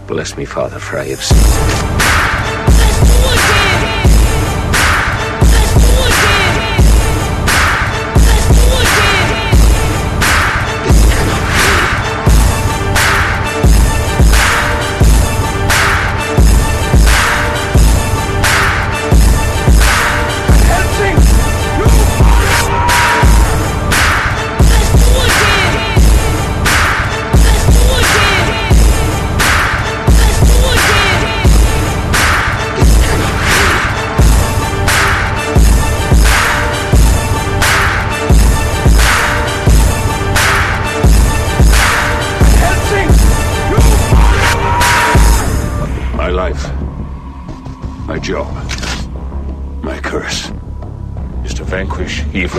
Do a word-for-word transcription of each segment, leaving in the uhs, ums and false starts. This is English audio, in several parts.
Bless me, Father, for I have sinned. My life, my job, my curse is to vanquish evil.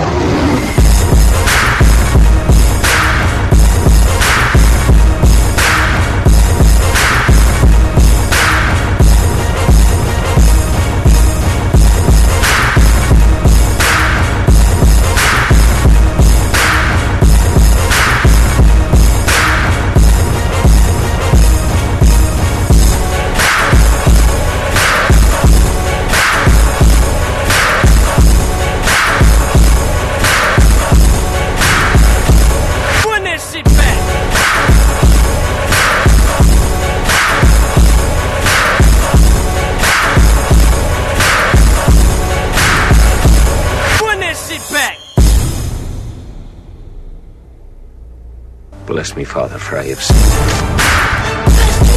Bless me, Father, for I have sinned.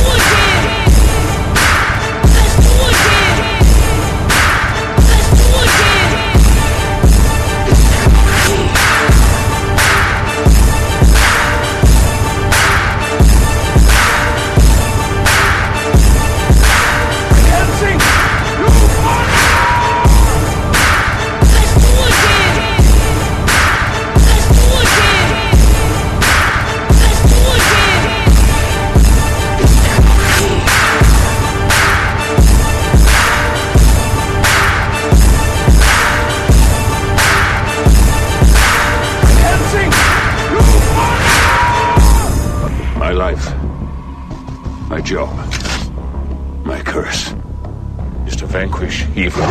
My life, my job, my curse is to vanquish evil.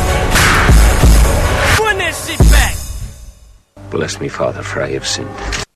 Bless me, Father, for I have sinned.